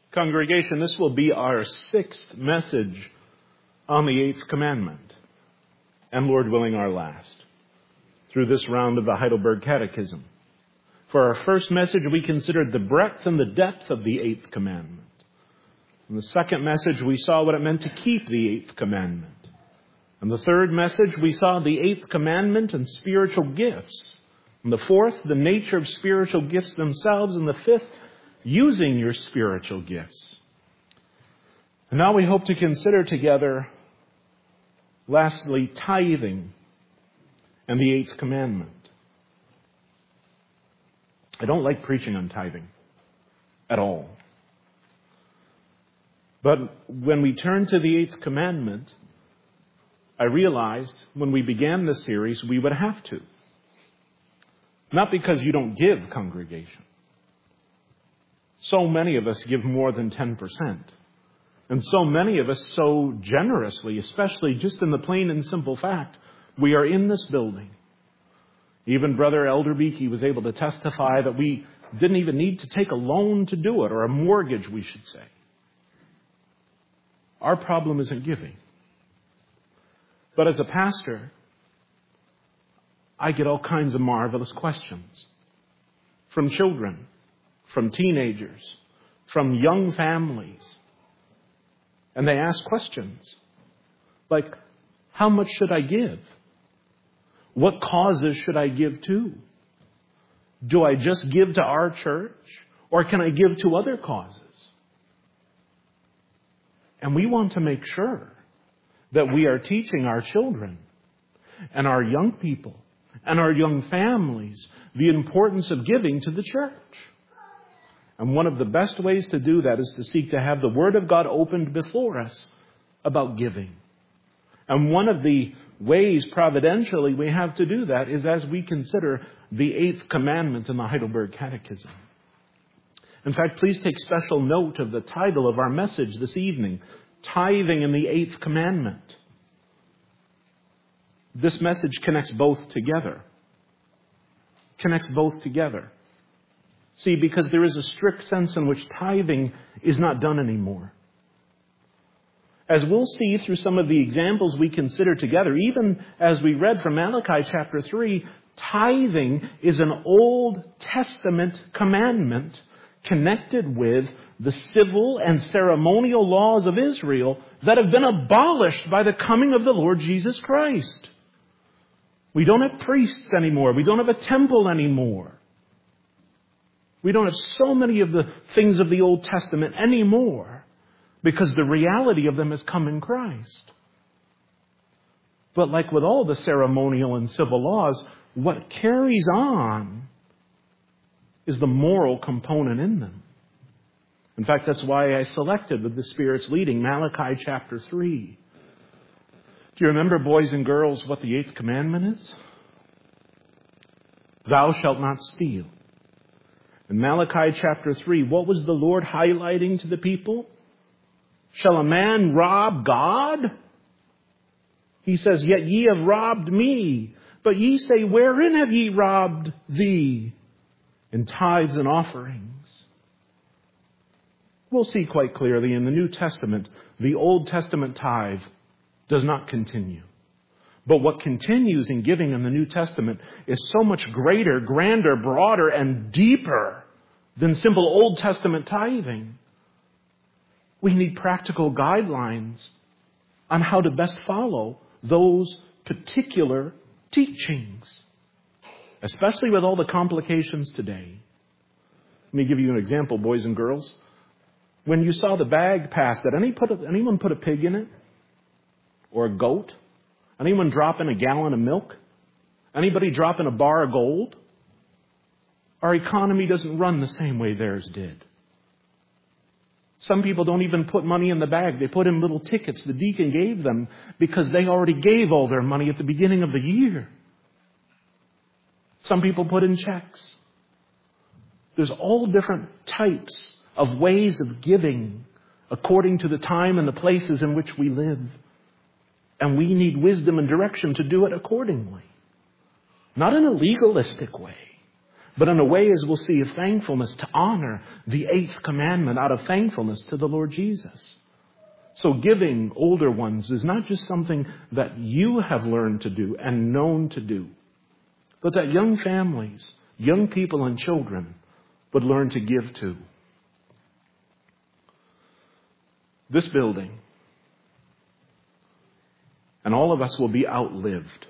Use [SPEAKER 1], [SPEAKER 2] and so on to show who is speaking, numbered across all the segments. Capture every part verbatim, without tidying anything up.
[SPEAKER 1] Congregation, this will be our sixth message on the eighth commandment, and Lord willing, our last, through this round of the Heidelberg Catechism. For our first message, we considered the breadth and the depth of the eighth commandment. In the second message, we saw what it meant to keep the eighth commandment. In the third message, we saw the eighth commandment and spiritual gifts. In the fourth, the nature of spiritual gifts themselves. And the fifth, using your spiritual gifts. And now we hope to consider together, lastly, tithing and the eighth commandment. I don't like preaching on tithing at all. But when we turn to the eighth commandment, I realized when we began this series we would have to. Not because you don't give, congregation. So many of us give more than ten percent. And so many of us so generously, especially just in the plain and simple fact, we are in this building. Even Brother Elderbeek was able to testify that we didn't even need to take a loan to do it, or a mortgage, we should say. Our problem isn't giving. But as a pastor, I get all kinds of marvelous questions from children, from teenagers, from young families. And they ask questions like, how much should I give? What causes should I give to? Do I just give to our church, or can I give to other causes? And we want to make sure that we are teaching our children and our young people and our young families the importance of giving to the church. And one of the best ways to do that is to seek to have the Word of God opened before us about giving. And one of the ways providentially we have to do that is as we consider the eighth commandment in the Heidelberg Catechism. In fact, please take special note of the title of our message this evening, Tithing and the Eighth Commandment. This message connects both together. Connects both together. See, because there is a strict sense in which tithing is not done anymore. As we'll see through some of the examples we consider together, even as we read from Malachi chapter three, tithing is an Old Testament commandment connected with the civil and ceremonial laws of Israel that have been abolished by the coming of the Lord Jesus Christ. We don't have priests anymore. We don't have a temple anymore. We don't have so many of the things of the Old Testament anymore because the reality of them has come in Christ. But like with all the ceremonial and civil laws, what carries on is the moral component in them. In fact, that's why I selected, with the Spirit's leading, Malachi chapter three. Do you remember, boys and girls, what the eighth commandment is? Thou shalt not steal. In Malachi chapter three, what was the Lord highlighting to the people? Shall a man rob God? He says, yet ye have robbed me. But ye say, wherein have ye robbed thee? In tithes and offerings. We'll see quite clearly in the New Testament, the Old Testament tithe does not continue. But what continues in giving in the New Testament is so much greater, grander, broader, and deeper than simple Old Testament tithing. We need practical guidelines on how to best follow those particular teachings, especially with all the complications today. Let me give you an example, boys and girls. When you saw the bag pass, did any put a, anyone put a pig in it? Or a goat? Anyone drop in a gallon of milk? Anybody drop in a bar of gold? Our economy doesn't run the same way theirs did. Some people don't even put money in the bag. They put in little tickets the deacon gave them because they already gave all their money at the beginning of the year. Some people put in checks. There's all different types of ways of giving according to the time and the places in which we live. And we need wisdom and direction to do it accordingly. Not in a legalistic way, but in a way, as we'll see, of thankfulness to honor the eighth commandment out of thankfulness to the Lord Jesus. So giving, older ones, is not just something that you have learned to do and known to do, but that young families, young people and children would learn to give to. This building, and all of us will be outlived.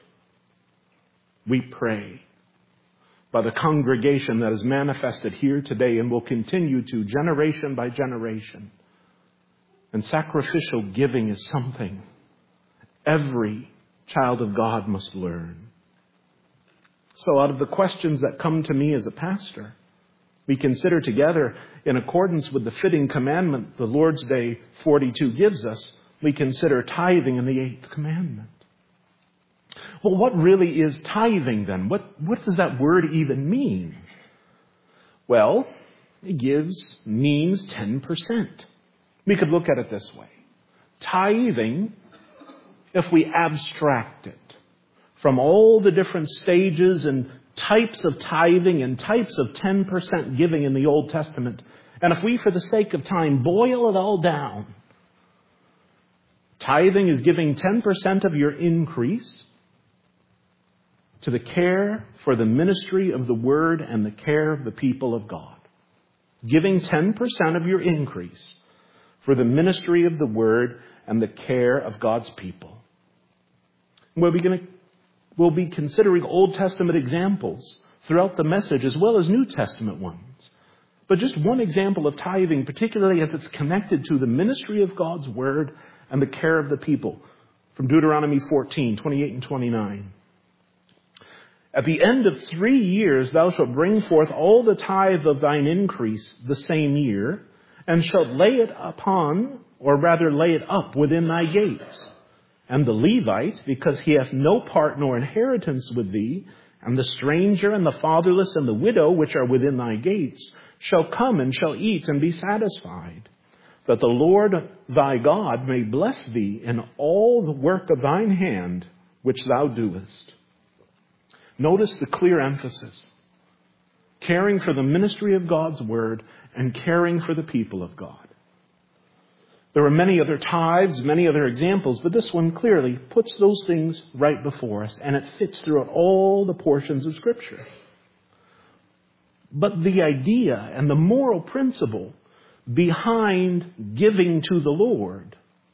[SPEAKER 1] We pray by the congregation that is manifested here today and will continue to generation by generation. And sacrificial giving is something every child of God must learn. So out of the questions that come to me as a pastor, we consider together, in accordance with the fitting commandment the Lord's Day forty-two gives us, we consider tithing in the eighth commandment. Well, what really is tithing then? What, what does that word even mean? Well, it gives, means ten percent. We could look at it this way. Tithing, if we abstract it from all the different stages and types of tithing and types of ten percent giving in the Old Testament, and if we, for the sake of time, boil it all down, tithing is giving ten percent of your increase to the care for the ministry of the Word and the care of the people of God. Giving ten percent of your increase for the ministry of the Word and the care of God's people. We'll be, gonna, we'll be considering Old Testament examples throughout the message as well as New Testament ones. But just one example of tithing, particularly as it's connected to the ministry of God's Word and the care of the people, from Deuteronomy fourteen, twenty-eight and twenty-nine. At the end of three years thou shalt bring forth all the tithe of thine increase the same year, and shalt lay it upon, or rather lay it up within thy gates. And the Levite, because he hath no part nor inheritance with thee, and the stranger and the fatherless and the widow which are within thy gates, shall come and shall eat and be satisfied, that the Lord thy God may bless thee in all the work of thine hand which thou doest. Notice the clear emphasis. Caring for the ministry of God's Word and caring for the people of God. There are many other tithes, many other examples, but this one clearly puts those things right before us, and it fits throughout all the portions of Scripture. But the idea and the moral principle behind giving to the Lord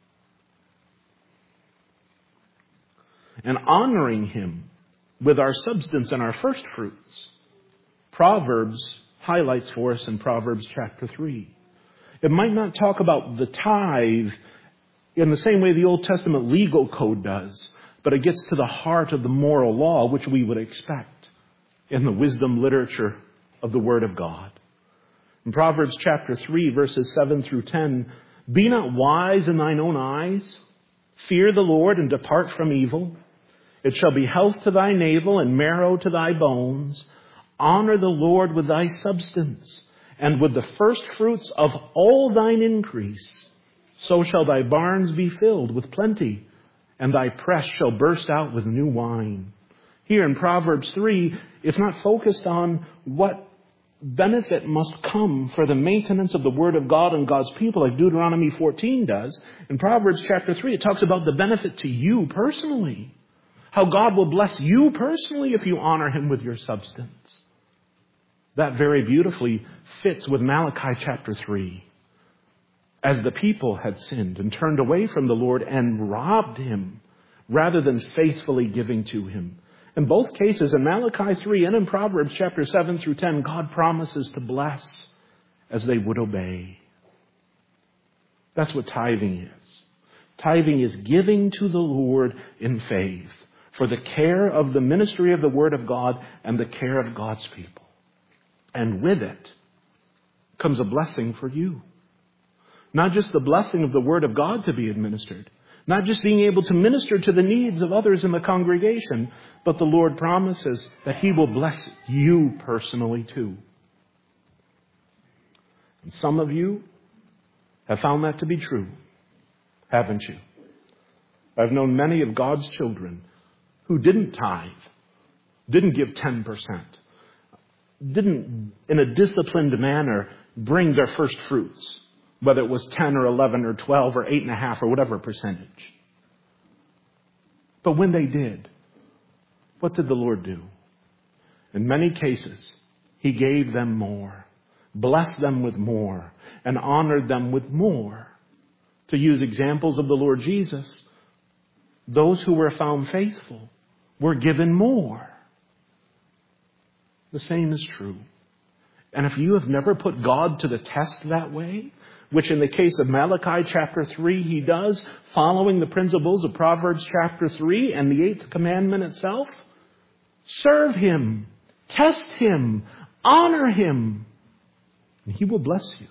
[SPEAKER 1] and honoring Him with our substance and our first fruits, Proverbs highlights for us in Proverbs chapter three. It might not talk about the tithe in the same way the Old Testament legal code does, but it gets to the heart of the moral law, which we would expect in the wisdom literature of the Word of God. In Proverbs chapter three, verses seven through ten, be not wise in thine own eyes. Fear the Lord and depart from evil. It shall be health to thy navel and marrow to thy bones. Honor the Lord with thy substance, and with the first fruits of all thine increase. So shall thy barns be filled with plenty, and thy press shall burst out with new wine. Here in Proverbs three, it's not focused on what benefit must come for the maintenance of the Word of God and God's people like Deuteronomy fourteen does. In Proverbs chapter three, it talks about the benefit to you personally. How God will bless you personally if you honor Him with your substance. That very beautifully fits with Malachi chapter three. As the people had sinned and turned away from the Lord and robbed Him rather than faithfully giving to Him. In both cases, in Malachi three and in Proverbs chapter seven through ten, God promises to bless as they would obey. That's what tithing is. Tithing is giving to the Lord in faith for the care of the ministry of the Word of God and the care of God's people. And with it comes a blessing for you. Not just the blessing of the Word of God to be administered, not just being able to minister to the needs of others in the congregation, but the Lord promises that He will bless you personally too. And some of you have found that to be true, haven't you? I've known many of God's children who didn't tithe, didn't give ten percent. didn't, in a disciplined manner, bring their first fruits, whether it was ten or eleven or twelve or eight and a half or whatever percentage. But when they did, what did the Lord do? In many cases, He gave them more, blessed them with more, and honored them with more. To use examples of the Lord Jesus, those who were found faithful were given more. The same is true. And if you have never put God to the test that way, which in the case of Malachi chapter three He does, following the principles of Proverbs chapter three and the eighth commandment itself, serve Him, test Him, honor Him, and He will bless you.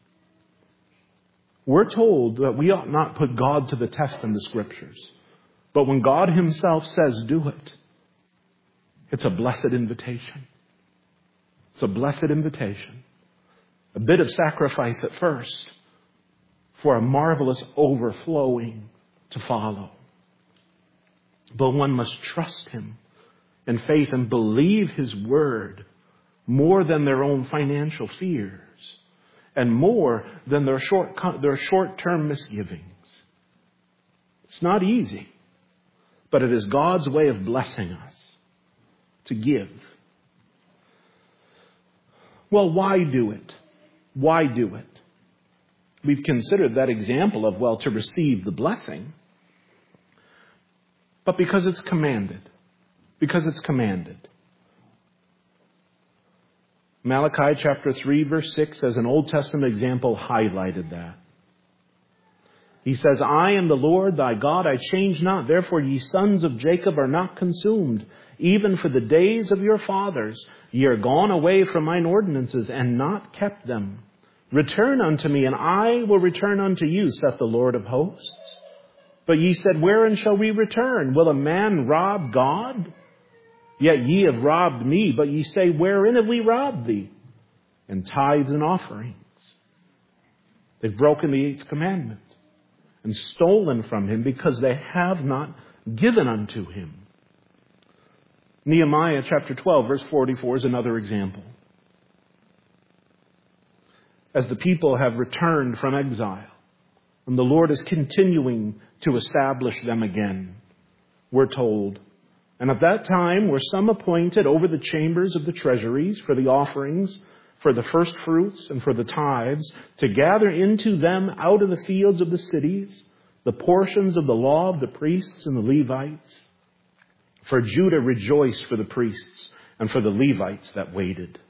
[SPEAKER 1] We're told that we ought not put God to the test in the Scriptures. But when God Himself says do it, it's a blessed invitation. It's a blessed invitation. A bit of sacrifice at first for a marvelous overflowing to follow. But one must trust Him in faith and believe His word more than their own financial fears and more than their short, their short-term misgivings. It's not easy, but it is God's way of blessing us to give. Well, why do it? Why do it? We've considered that example of, well, to receive the blessing. But because it's commanded. Because it's commanded. Malachi chapter three verse six as an Old Testament example highlighted that. He says, I am the Lord thy God, I change not. Therefore ye sons of Jacob are not consumed. Even for the days of your fathers, ye are gone away from mine ordinances and not kept them. Return unto me, and I will return unto you, saith the Lord of hosts. But ye said, wherein shall we return? Will a man rob God? Yet ye have robbed me, but ye say, wherein have we robbed thee? In tithes and offerings. They've broken the eighth commandment and stolen from Him because they have not given unto Him. Nehemiah chapter twelve verse forty-four is another example. As the people have returned from exile, and the Lord is continuing to establish them again, we're told, and at that time were some appointed over the chambers of the treasuries for the offerings, for the first fruits, and for the tithes, to gather into them out of the fields of the cities the portions of the law of the priests and the Levites. For Judah rejoiced for the priests and for the Levites that waited.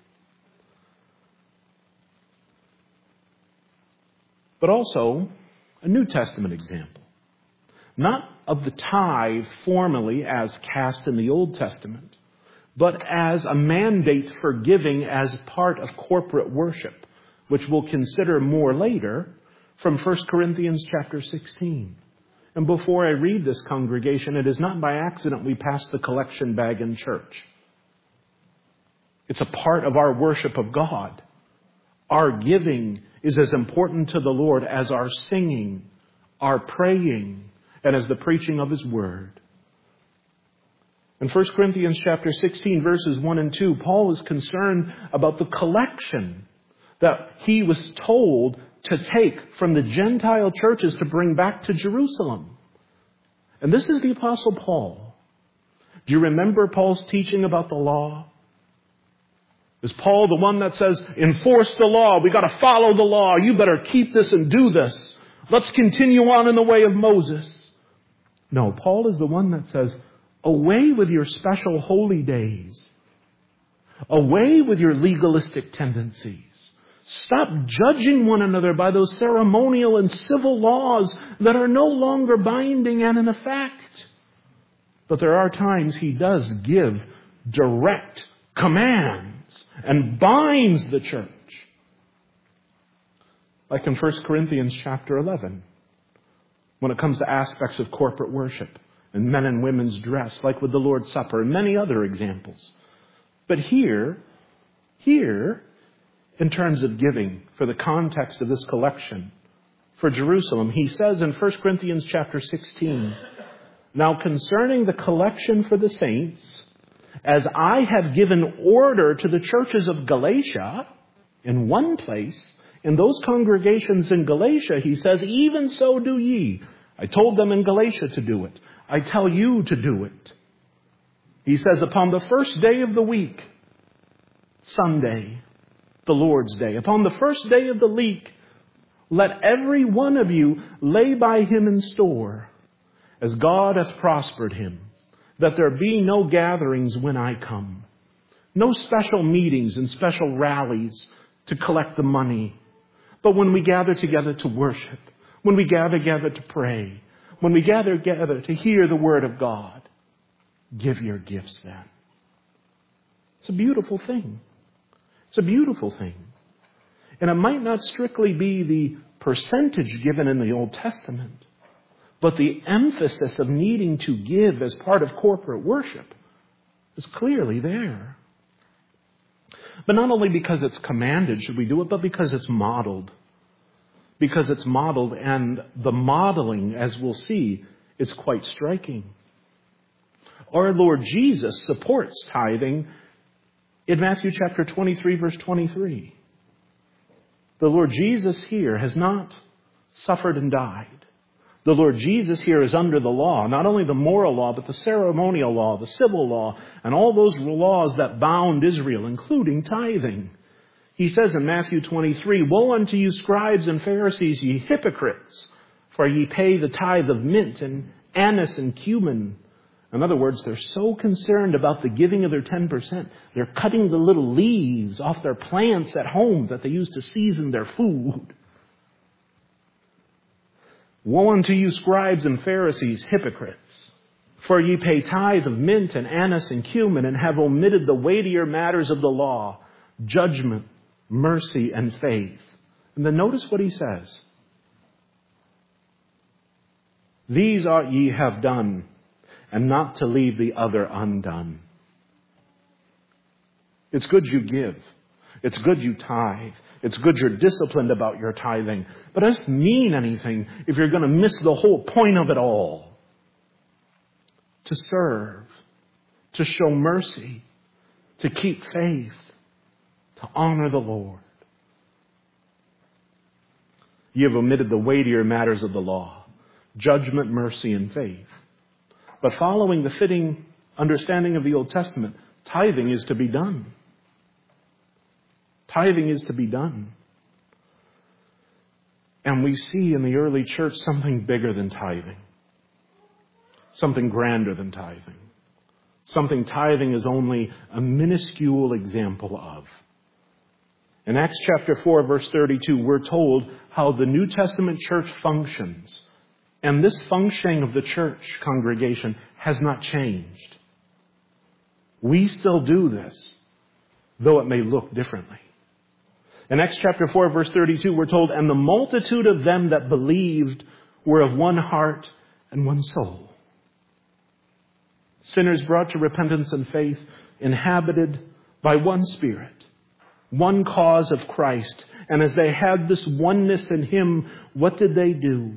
[SPEAKER 1] But also a New Testament example. Not of the tithe formally as cast in the Old Testament, but as a mandate for giving as part of corporate worship, which we'll consider more later from First Corinthians chapter sixteen. And before I read this, congregation, it is not by accident we pass the collection bag in church. It's a part of our worship of God. Our giving is as important to the Lord as our singing, our praying, and as the preaching of His word. In First Corinthians chapter sixteen, verses one and two, Paul is concerned about the collection that he was told to take from the Gentile churches to bring back to Jerusalem. And this is the Apostle Paul. Do you remember Paul's teaching about the law? Is Paul the one that says, enforce the law, we got to follow the law, you better keep this and do this. Let's continue on in the way of Moses. No, Paul is the one that says, away with your special holy days. Away with your legalistic tendencies. Stop judging one another by those ceremonial and civil laws that are no longer binding and in effect. But there are times he does give direct commands and binds the church. Like in First Corinthians chapter eleven, when it comes to aspects of corporate worship and men and women's dress, like with the Lord's Supper and many other examples. But here, here, in terms of giving, for the context of this collection for Jerusalem, he says in First Corinthians chapter sixteen, now concerning the collection for the saints, As I have given order to the churches of Galatia, in one place, in those congregations in Galatia, he says, even so do ye. I told them in Galatia to do it. I tell you to do it. He says, upon the first day of the week, Sunday, the Lord's Day, upon the first day of the week, let every one of you lay by him in store, as God hath prospered him, that there be no gatherings when I come. No special meetings and special rallies to collect the money. But when we gather together to worship, when we gather together to pray, when we gather together to hear the Word of God, give your gifts then. It's a beautiful thing. It's a beautiful thing. And it might not strictly be the percentage given in the Old Testament, but the emphasis of needing to give as part of corporate worship is clearly there. But not only because it's commanded should we do it, but because it's modeled. Because it's modeled, and the modeling, as we'll see, is quite striking. Our Lord Jesus supports tithing in Matthew chapter twenty-three, verse twenty-three. The Lord Jesus here has not suffered and died. The Lord Jesus here is under the law, not only the moral law, but the ceremonial law, the civil law, and all those laws that bound Israel, including tithing. He says in Matthew twenty-three, woe unto you, scribes and Pharisees, ye hypocrites, for ye pay the tithe of mint and anise and cumin. In other words, they're so concerned about the giving of their ten percent. They're cutting the little leaves off their plants at home that they use to season their food. Woe unto you, scribes and Pharisees, hypocrites! For ye pay tithe of mint and anise and cumin, and have omitted the weightier matters of the law, judgment, mercy, and faith. And then notice what he says. These ought ye have done, and not to leave the other undone. It's good you give. It's good you tithe. It's good you're disciplined about your tithing. But it doesn't mean anything if you're going to miss the whole point of it all. To serve, to show mercy, to keep faith, to honor the Lord. You have omitted the weightier matters of the law, judgment, mercy, and faith. But following the fitting understanding of the Old Testament, tithing is to be done. Tithing is to be done. And we see in the early church something bigger than tithing. Something grander than tithing. Something tithing is only a minuscule example of. In Acts chapter four, verse thirty-two, we're told how the New Testament church functions. And this functioning of the church congregation has not changed. We still do this, though it may look differently. In Acts chapter four, verse thirty-two, we're told, and the multitude of them that believed were of one heart and one soul. Sinners brought to repentance and faith, inhabited by one Spirit, one cause of Christ. And as they had this oneness in Him, what did they do?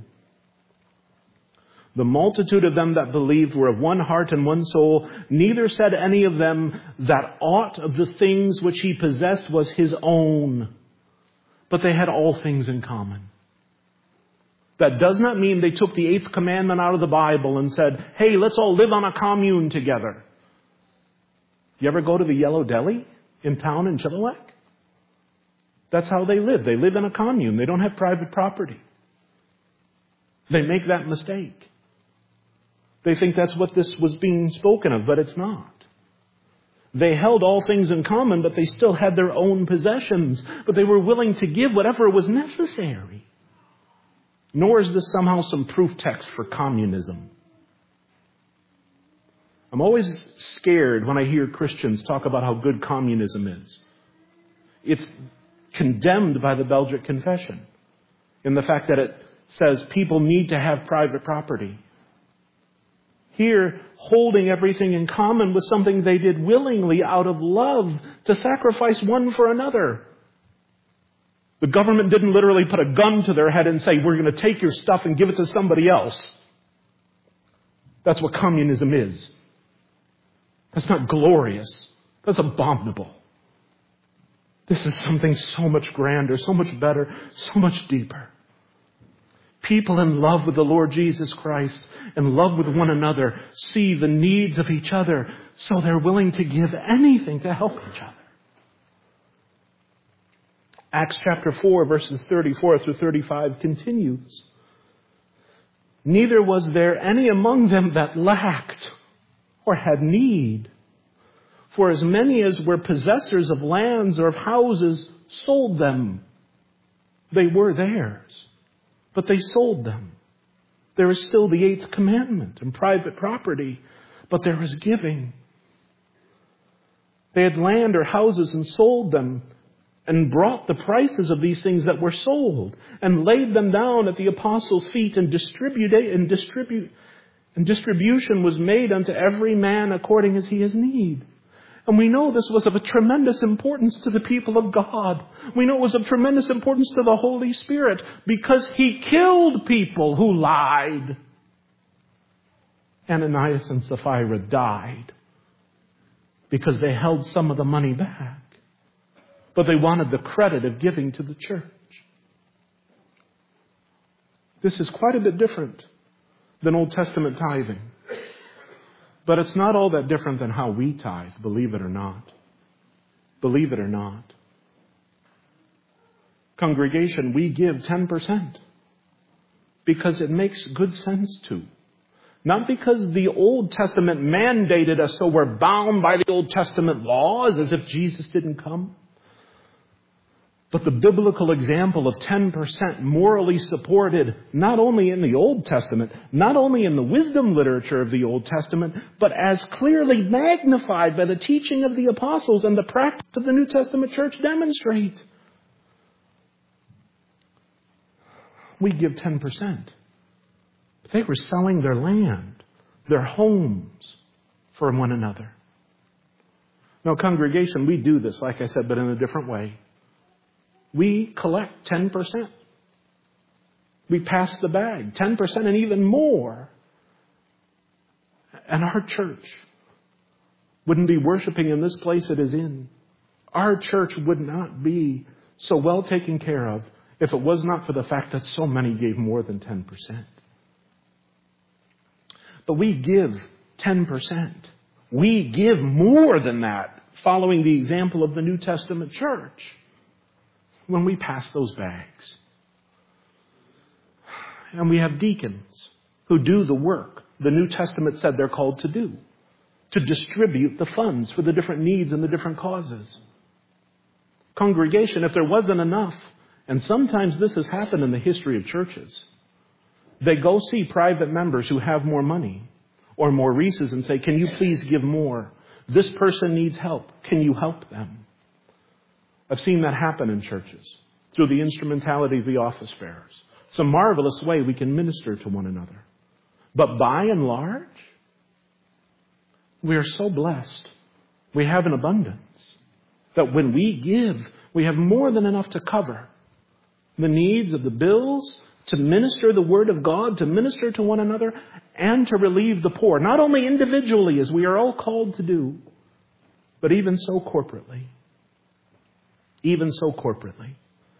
[SPEAKER 1] The multitude of them that believed were of one heart and one soul. Neither said any of them that aught of the things which he possessed was his own, but they had all things in common. That does not mean they took the eighth commandment out of the Bible and said, hey, let's all live on a commune together. You ever go to the Yellow Deli in town in Chilliwack? That's how they live. They live in a commune. They don't have private property. They make that mistake. They think that's what this was being spoken of, but it's not. They held all things in common, but they still had their own possessions. But they were willing to give whatever was necessary. Nor is this somehow some proof text for communism. I'm always scared when I hear Christians talk about how good communism is. It's condemned by the Belgic Confession in the fact that it says people need to have private property. Here, holding everything in common was something they did willingly out of love to sacrifice one for another. The government didn't literally put a gun to their head and say, we're going to take your stuff and give it to somebody else. That's what communism is. That's not glorious. That's abominable. This is something so much grander, so much better, so much deeper. People in love with the Lord Jesus Christ, in love with one another, see the needs of each other, so they're willing to give anything to help each other. Acts chapter four, verses thirty-four through thirty-five continues. Neither was there any among them that lacked or had need. For as many as were possessors of lands or of houses sold them. They were theirs, but they sold them. There is still the eighth commandment and private property, but there is giving. They had land or houses and sold them, and brought the prices of these things that were sold, and laid them down at the apostles' feet, and distribute and distribute and distribution was made unto every man according as he has need. And we know this was of a tremendous importance to the people of God. We know it was of tremendous importance to the Holy Spirit, because He killed people who lied. Ananias and Sapphira died because they held some of the money back. But they wanted the credit of giving to the church. This is quite a bit different than Old Testament tithing. But it's not all that different than how we tithe, believe it or not. Believe it or not. Congregation, we give ten percent because it makes good sense to. Not because the Old Testament mandated us, so we're bound by the Old Testament laws as if Jesus didn't come. But the biblical example of ten percent morally supported not only in the Old Testament, not only in the wisdom literature of the Old Testament, but as clearly magnified by the teaching of the apostles and the practice of the New Testament church demonstrate. We give ten percent. But they were selling their land, their homes for one another. Now, congregation, we do this, like I said, but in a different way. We collect ten percent. We pass the bag, ten percent and even more. And our church wouldn't be worshiping in this place it is in. Our church would not be so well taken care of if it was not for the fact that so many gave more than ten percent. But we give ten percent. We give more than that, following the example of the New Testament church, when we pass those bags. And we have deacons who do the work the New Testament said they're called to do, to distribute the funds for the different needs and the different causes. Congregation, if there wasn't enough, and sometimes this has happened in the history of churches, they go see private members who have more money or more resources and say, can you please give more? This person needs help. Can you help them? I've seen that happen in churches through the instrumentality of the office bearers. It's a marvelous way we can minister to one another. But by and large, we are so blessed. We have an abundance that when we give, we have more than enough to cover the needs of the bills, to minister the Word of God, to minister to one another, and to relieve the poor. Not only individually, as we are all called to do, but even so corporately. Even so corporately.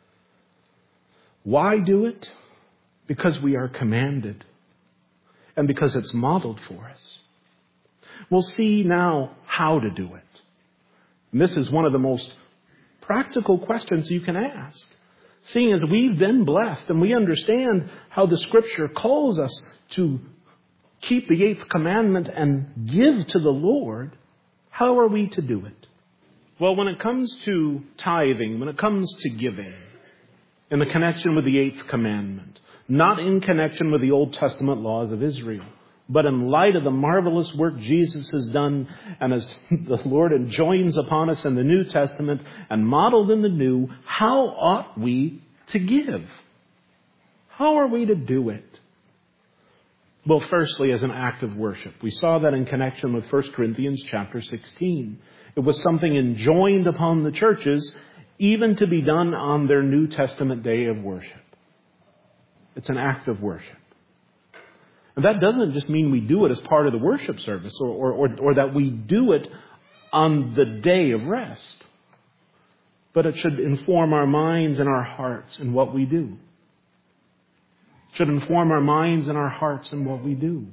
[SPEAKER 1] Why do it? Because we are commanded. And because it's modeled for us. We'll see now how to do it. And this is one of the most practical questions you can ask. Seeing as we've been blessed and we understand how the Scripture calls us to keep the eighth commandment and give to the Lord, how are we to do it? Well, when it comes to tithing, when it comes to giving, in the connection with the eighth commandment, not in connection with the Old Testament laws of Israel, but in light of the marvelous work Jesus has done, and as the Lord enjoins upon us in the New Testament and modeled in the New, how ought we to give? How are we to do it? Well, firstly, as an act of worship. We saw that in connection with First Corinthians chapter sixteen. It was something enjoined upon the churches, even to be done on their New Testament day of worship. It's an act of worship. And that doesn't just mean we do it as part of the worship service or, or, or, or that we do it on the day of rest. But it should inform our minds and our hearts in what we do. It should inform our minds and our hearts in what we do.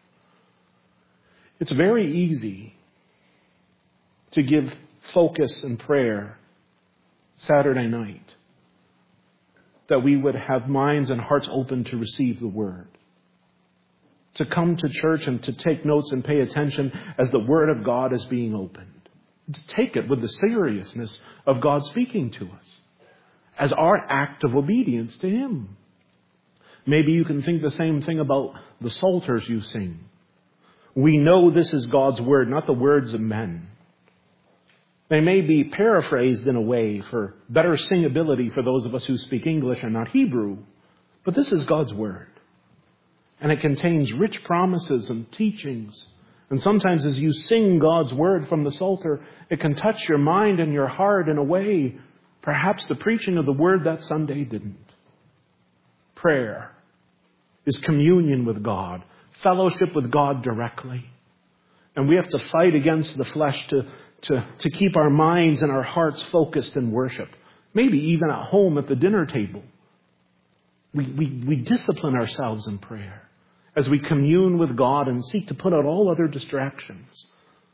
[SPEAKER 1] It's very easy to give focus and prayer Saturday night, that we would have minds and hearts open to receive the Word, to come to church and to take notes and pay attention as the Word of God is being opened, to take it with the seriousness of God speaking to us as our act of obedience to Him. Maybe you can think the same thing about the psalters you sing. We know this is God's Word, not the words of men. They may be paraphrased in a way for better singability for those of us who speak English and not Hebrew, but this is God's Word. And it contains rich promises and teachings. And sometimes as you sing God's Word from the Psalter, it can touch your mind and your heart in a way perhaps the preaching of the Word that Sunday didn't. Prayer is communion with God, fellowship with God directly. And we have to fight against the flesh to, to, to keep our minds and our hearts focused in worship. Maybe even at home at the dinner table. We, we, we discipline ourselves in prayer as we commune with God and seek to put out all other distractions.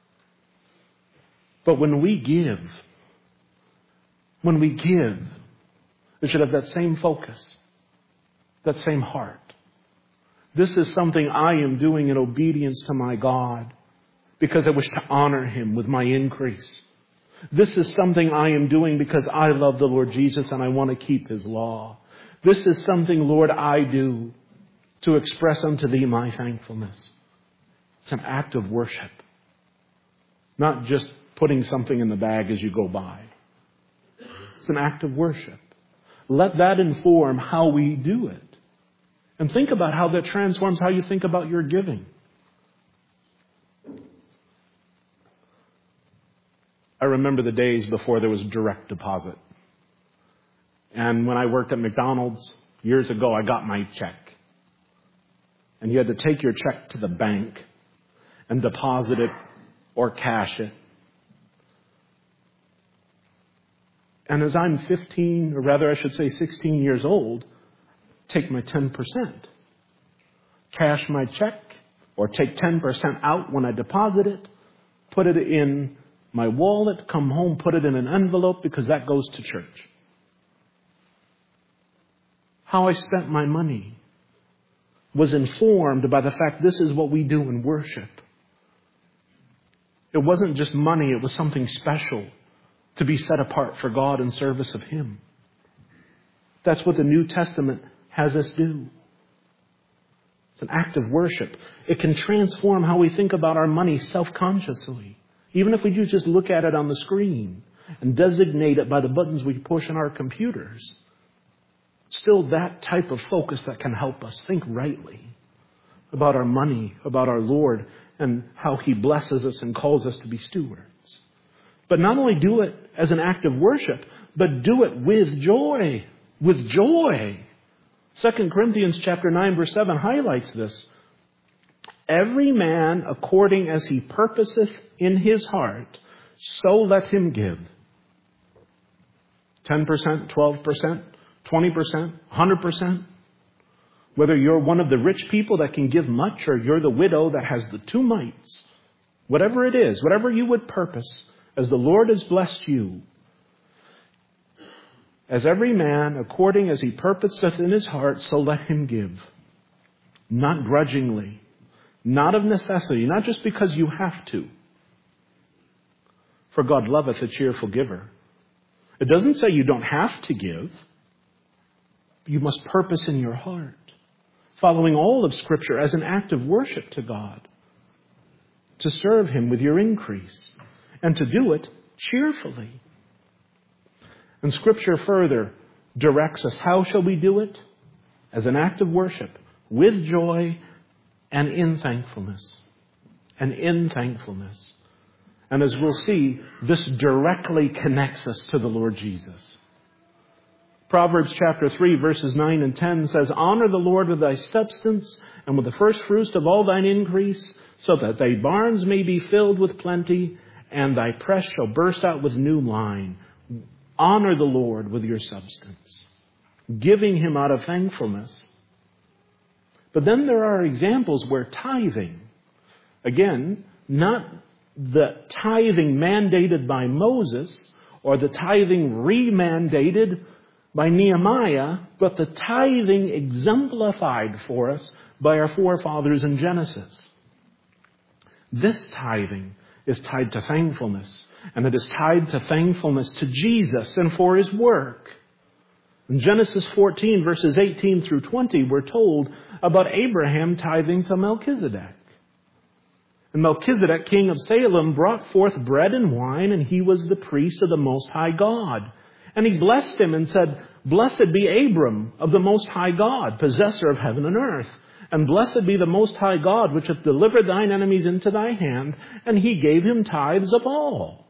[SPEAKER 1] But when we give, when we give, it should have that same focus, that same heart. This is something I am doing in obedience to my God because I wish to honor Him with my increase. This is something I am doing because I love the Lord Jesus and I want to keep His law. This is something, Lord, I do to express unto Thee my thankfulness. It's an act of worship, not just putting something in the bag as you go by. It's an act of worship. Let that inform how we do it. And think about how that transforms how you think about your giving. I remember the days before there was direct deposit. And when I worked at McDonald's years ago, I got my check. And you had to take your check to the bank and deposit it or cash it. And as I'm fifteen, or rather I should say sixteen years old, take my ten percent. Cash my check or take ten percent out when I deposit it. Put it in my wallet, come home, put it in an envelope because that goes to church. How I spent my money was informed by the fact this is what we do in worship. It wasn't just money, it was something special to be set apart for God in service of Him. That's what the New Testament has us do. It's an act of worship. It can transform how we think about our money self-consciously. Even if we do just look at it on the screen and designate it by the buttons we push on our computers. Still that type of focus that can help us think rightly about our money, about our Lord, and how He blesses us and calls us to be stewards. But not only do it as an act of worship, but do it with joy. With joy. Second Corinthians chapter nine verse seven highlights this. Every man according as he purposeth in his heart, so let him give. ten percent, twelve percent, twenty percent, one hundred percent. Whether you're one of the rich people that can give much or you're the widow that has the two mites. Whatever it is, whatever you would purpose, as the Lord has blessed you. As every man, according as he purposeth in his heart, so let him give. Not grudgingly. Not of necessity. Not just because you have to. For God loveth a cheerful giver. It doesn't say you don't have to give. You must purpose in your heart. Following all of Scripture as an act of worship to God. To serve Him with your increase. And to do it cheerfully. And Scripture further directs us. How shall we do it? As an act of worship. With joy and in thankfulness. And in thankfulness. And as we'll see, this directly connects us to the Lord Jesus. Proverbs chapter three, verses nine and ten says, "Honor the Lord with thy substance, and with the first fruits of all thine increase, so that thy barns may be filled with plenty, and thy press shall burst out with new wine." Honor the Lord with your substance, giving Him out of thankfulness. But then there are examples where tithing, again, not the tithing mandated by Moses or the tithing remandated by Nehemiah, but the tithing exemplified for us by our forefathers in Genesis. This tithing is tied to thankfulness, and it is tied to thankfulness to Jesus and for His work. In Genesis fourteen, verses eighteen through twenty, we're told about Abraham tithing to Melchizedek. And Melchizedek, king of Salem, brought forth bread and wine, and he was the priest of the Most High God. And he blessed him and said, "Blessed be Abram of the Most High God, possessor of heaven and earth. And blessed be the Most High God, which hath delivered thine enemies into thy hand." And he gave him tithes of all.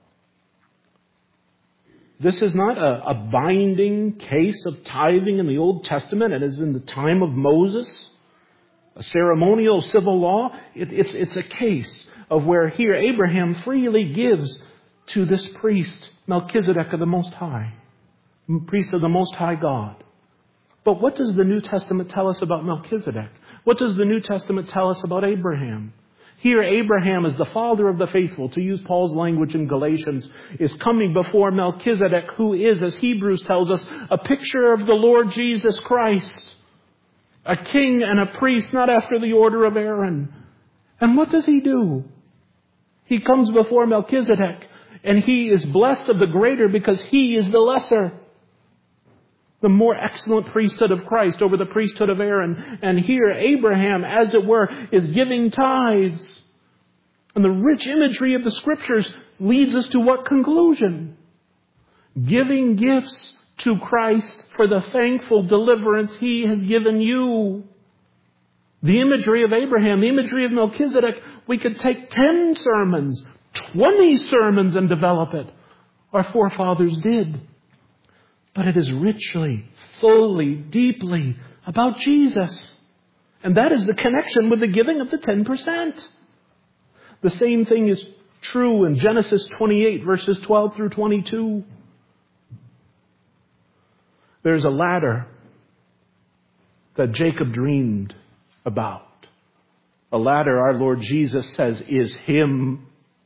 [SPEAKER 1] This is not a, a binding case of tithing in the Old Testament, and as in the time of Moses, a ceremonial civil law. It, it's, it's a case of where here Abraham freely gives to this priest, Melchizedek of the Most High, priest of the Most High God. But what does the New Testament tell us about Melchizedek? What does the New Testament tell us about Abraham? Here, Abraham is the father of the faithful, to use Paul's language in Galatians, is coming before Melchizedek, who is, as Hebrews tells us, a picture of the Lord Jesus Christ. A king and a priest, not after the order of Aaron. And what does he do? He comes before Melchizedek, and he is blessed of the greater because he is the lesser. The more excellent priesthood of Christ over the priesthood of Aaron. And here Abraham, as it were, is giving tithes. And the rich imagery of the Scriptures leads us to what conclusion? Giving gifts to Christ for the thankful deliverance He has given you. The imagery of Abraham, the imagery of Melchizedek, we could take ten sermons, twenty sermons and develop it. Our forefathers did. But it is richly, fully, deeply about Jesus. And that is the connection with the giving of the ten percent. The same thing is true in Genesis twenty-eight, verses twelve through twenty-two. There's a ladder that Jacob dreamed about. A ladder, our Lord Jesus says, is Him.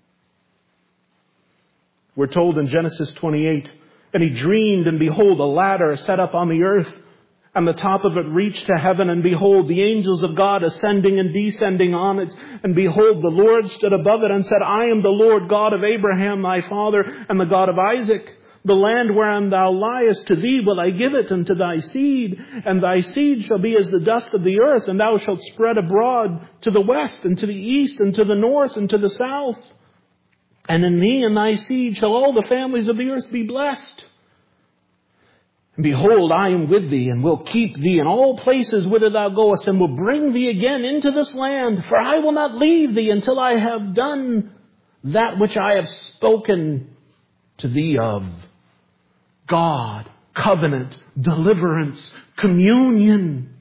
[SPEAKER 1] We're told in Genesis twenty-eight, "And he dreamed, and behold, a ladder set up on the earth, and the top of it reached to heaven, and behold, the angels of God ascending and descending on it. And behold, the Lord stood above it and said, I am the Lord God of Abraham thy father, and the God of Isaac. The land whereon thou liest, to thee will I give it, and to thy seed. And thy seed shall be as the dust of the earth, and thou shalt spread abroad to the west, and to the east, and to the north, and to the south. And in thee and thy seed shall all the families of the earth be blessed. And behold, I am with thee, and will keep thee in all places whither thou goest, and will bring thee again into this land. For I will not leave thee until I have done that which I have spoken to thee of." God, covenant, deliverance, communion.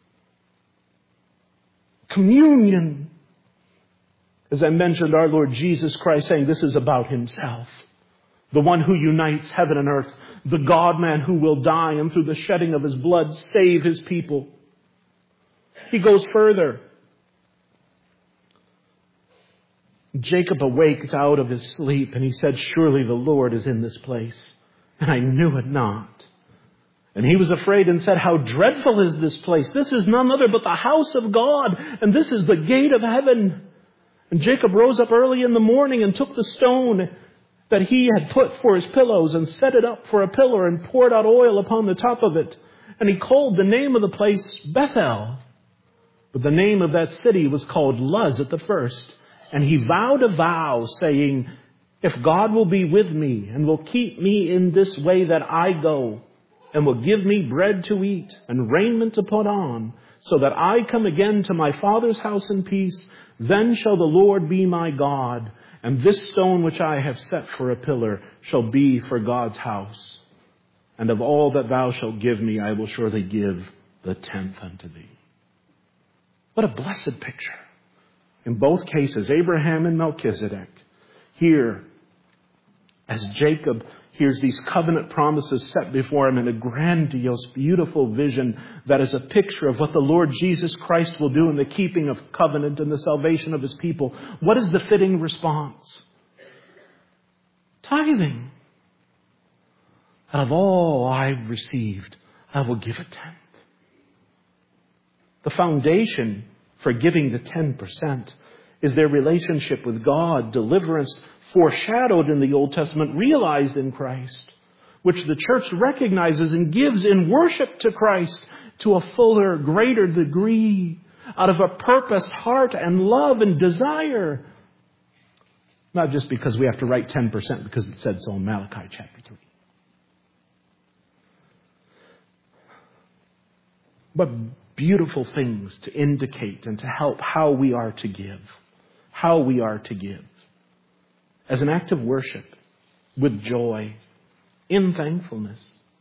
[SPEAKER 1] Communion. As I mentioned, our Lord Jesus Christ saying this is about Himself. The one who unites heaven and earth. The God-man who will die and through the shedding of His blood save His people. He goes further. Jacob awaked out of his sleep and he said, "Surely the Lord is in this place. And I knew it not." And he was afraid and said, "How dreadful is this place! This is none other but the house of God, and this is the gate of heaven." And Jacob rose up early in the morning and took the stone that he had put for his pillows and set it up for a pillar and poured out oil upon the top of it. And he called the name of the place Bethel. But the name of that city was called Luz at the first. And he vowed a vow, saying, "If God will be with me and will keep me in this way that I go, and will give me bread to eat and raiment to put on, so that I come again to my father's house in peace, then shall the Lord be my God, and this stone which I have set for a pillar shall be for God's house." and of all that thou shalt give me, I will surely give the tenth unto thee. What a blessed picture. In both cases, Abraham and Melchizedek, here, as Jacob hears these covenant promises set before him in a grandiose, beautiful vision that is a picture of what the Lord Jesus Christ will do in the keeping of covenant and the salvation of his people. What is the fitting response? Tithing. Out of all I've received, I will give a tenth. The foundation for giving the ten percent is their relationship with God, deliverance foreshadowed in the Old Testament, realized in Christ, which the church recognizes and gives in worship to Christ to a fuller, greater degree, out of a purposed heart and love and desire. Not just because we have to write ten percent because it said so in Malachi chapter three. But beautiful things to indicate and to help how we are to give. How we are to give. As an act of worship, with joy, in thankfulness.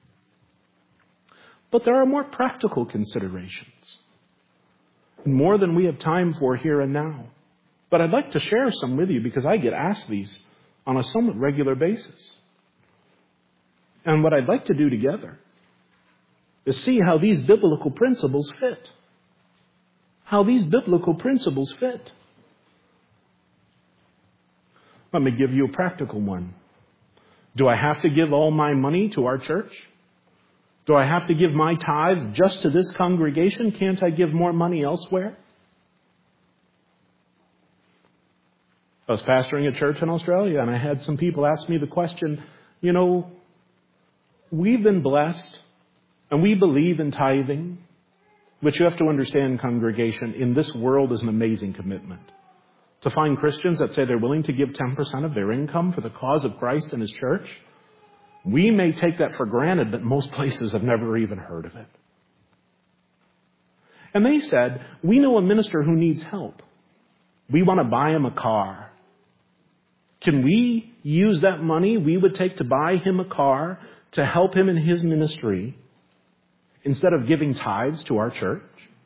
[SPEAKER 1] But there are more practical considerations. More than we have time for here and now. But I'd like to share some with you because I get asked these on a somewhat regular basis. And what I'd like to do together is see how these biblical principles fit. How these biblical principles fit. Let me give you a practical one. Do I have to give all my money to our church? Do I have to give my tithes just to this congregation? Can't I give more money elsewhere? I was pastoring a church in Australia, and I had some people ask me the question, you know, we've been blessed, and we believe in tithing, but you have to understand, congregation, in this world is an amazing commitment. To find Christians that say they're willing to give ten percent of their income for the cause of Christ and His church, we may take that for granted, but most places have never even heard of it. And they said, we know a minister who needs help. We want to buy him a car. Can we use that money we would take to buy him a car to help him in his ministry instead of giving tithes to our church?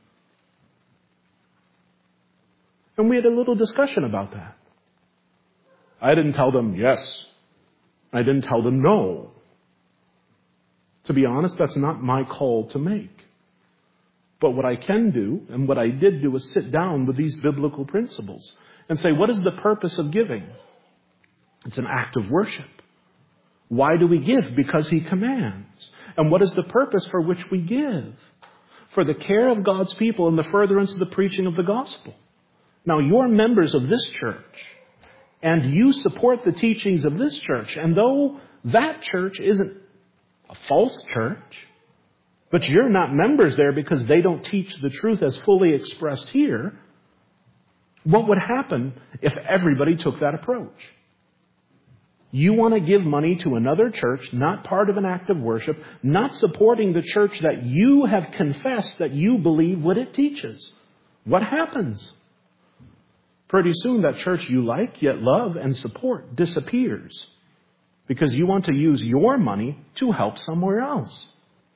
[SPEAKER 1] And we had a little discussion about that. I didn't tell them yes. I didn't tell them no. To be honest, that's not my call to make. But what I can do, and what I did do, is sit down with these biblical principles and say, what is the purpose of giving? It's an act of worship. Why do we give? Because He commands. And what is the purpose for which we give? For the care of God's people and the furtherance of the preaching of the gospel. Now, you're members of this church, and you support the teachings of this church. And though that church isn't a false church, but you're not members there because they don't teach the truth as fully expressed here, what would happen if everybody took that approach? You want to give money to another church, not part of an act of worship, not supporting the church that you have confessed that you believe what it teaches. What happens? Pretty soon that church you like, yet love and support disappears because you want to use your money to help somewhere else.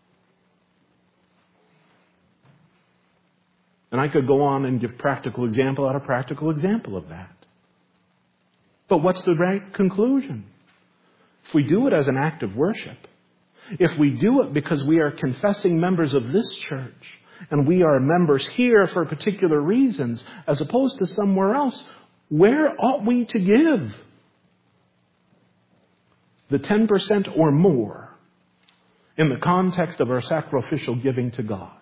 [SPEAKER 1] And I could go on and give practical example out of practical example of that. But what's the right conclusion? If we do it as an act of worship, if we do it because we are confessing members of this church, and we are members here for particular reasons, as opposed to somewhere else, where ought we to give? The ten percent or more in the context of our sacrificial giving to God.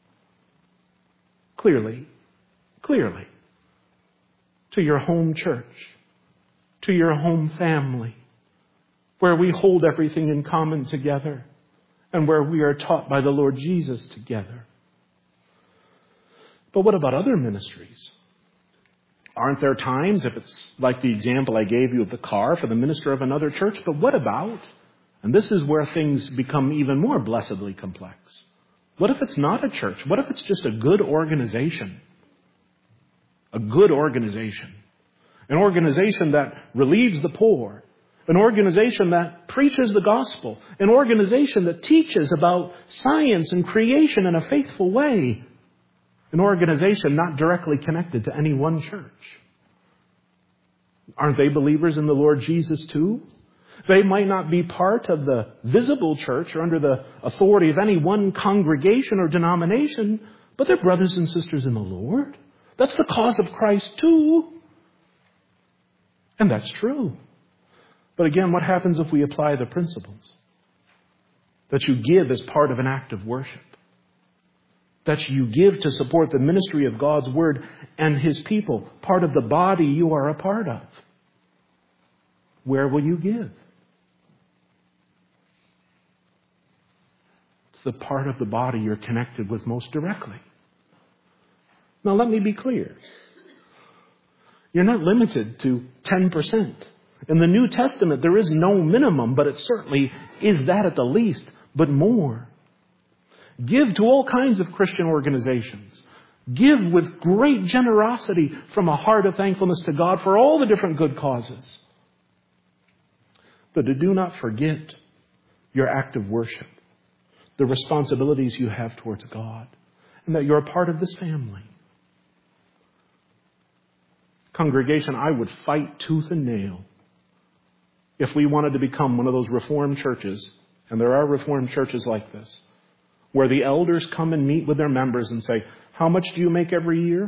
[SPEAKER 1] Clearly, clearly, to your home church, to your home family, where we hold everything in common together, and where we are taught by the Lord Jesus together. But what about other ministries? Aren't there times, if it's like the example I gave you of the car for the minister of another church, but what about, and this is where things become even more blessedly complex, what if it's not a church? What if it's just a good organization? A good organization. An organization that relieves the poor, An organization that preaches the gospel. An organization that teaches about science and creation in a faithful way. An organization not directly connected to any one church. Aren't they believers in the Lord Jesus too? They might not be part of the visible church or under the authority of any one congregation or denomination, but they're brothers and sisters in the Lord. That's the cause of Christ too. And that's true. But again, what happens if we apply the principles? That you give as part of an act of worship. That you give to support the ministry of God's Word and His people, part of the body you are a part of. Where will you give? It's the part of the body you're connected with most directly. Now let me be clear. You're not limited to ten percent. In the New Testament, there is no minimum, but it certainly is that at the least, but more. Give to all kinds of Christian organizations. Give with great generosity from a heart of thankfulness to God for all the different good causes. But do not forget your act of worship, the responsibilities you have towards God, and that you're a part of this family. Congregation, I would fight tooth and nail if we wanted to become one of those Reformed churches, and there are Reformed churches like this, where the elders come and meet with their members and say, how much do you make every year?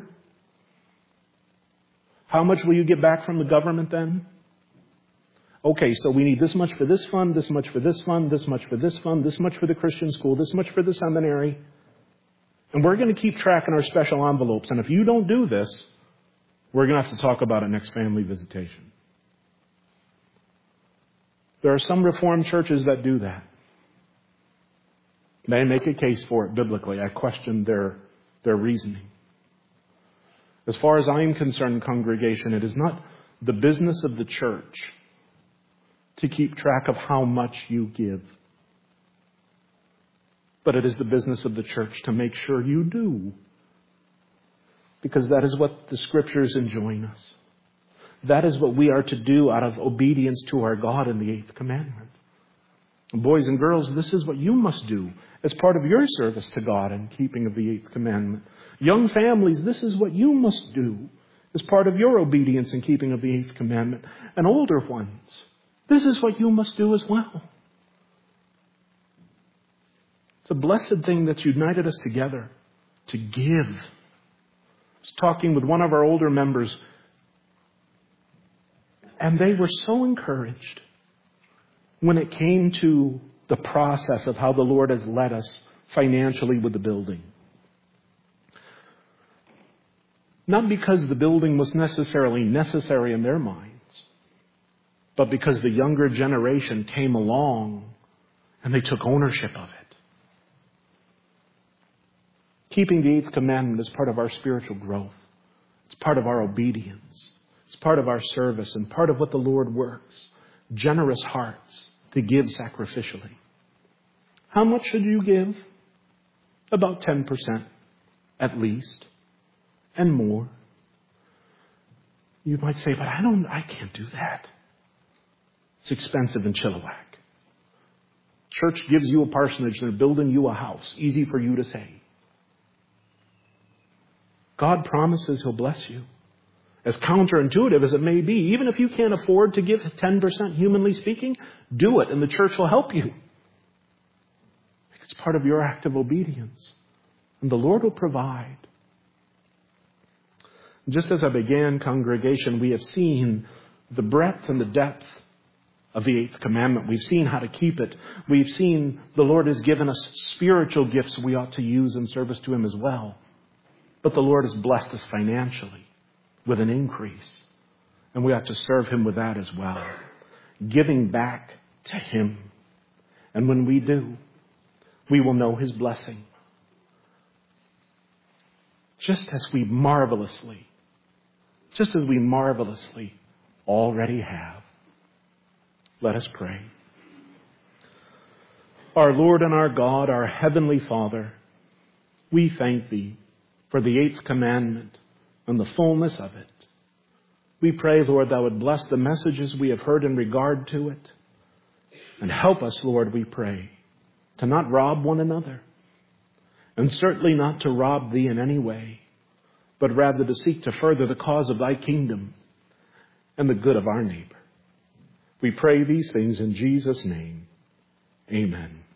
[SPEAKER 1] How much will you get back from the government then? Okay, so we need this much for this fund, this much for this fund, this much for this fund, this much for the Christian school, this much for the seminary. And we're going to keep track in our special envelopes. And if you don't do this, we're going to have to talk about it next family visitation. There are some Reformed churches that do that. They make a case for it biblically. I question their, their reasoning. As far as I'm concerned, congregation, it is not the business of the church to keep track of how much you give. But it is the business of the church to make sure you do. Because that is what the Scriptures enjoin us. That is what we are to do out of obedience to our God in the eighth commandment. And boys and girls, this is what you must do as part of your service to God in keeping of the eighth commandment. Young families, this is what you must do as part of your obedience in keeping of the eighth commandment. And older ones, this is what you must do as well. It's a blessed thing that's united us together to give. I was talking with one of our older members, and they were so encouraged when it came to the process of how the Lord has led us financially with the building. Not because the building was necessarily necessary in their minds, but because the younger generation came along and they took ownership of it. Keeping the eighth commandment is part of our spiritual growth. It's part of our obedience. It's part of our service and part of what the Lord works. Generous hearts to give sacrificially. How much should you give? About ten percent at least, and more. You might say, but I don't, I can't do that. It's expensive in Chilliwack. Church gives you a parsonage, they're building you a house. Easy for you to say. God promises He'll bless you. As counterintuitive as it may be, even if you can't afford to give ten percent humanly speaking, do it and the church will help you. It's part of your act of obedience. And the Lord will provide. Just as I began, congregation, we have seen the breadth and the depth of the eighth commandment. We've seen how to keep it. We've seen the Lord has given us spiritual gifts we ought to use in service to Him as well. But the Lord has blessed us financially with an increase. And we ought to serve Him with that as well. Giving back to Him. And when we do, we will know His blessing. Just as we marvelously, just as we marvelously already have. Let us pray. Our Lord and our God, our Heavenly Father, we thank Thee for the eighth commandment and the fullness of it. We pray, Lord, thou would bless the messages we have heard in regard to it. And help us, Lord, we pray, to not rob one another. And certainly not to rob thee in any way, but rather to seek to further the cause of thy kingdom and the good of our neighbor. We pray these things in Jesus' name. Amen.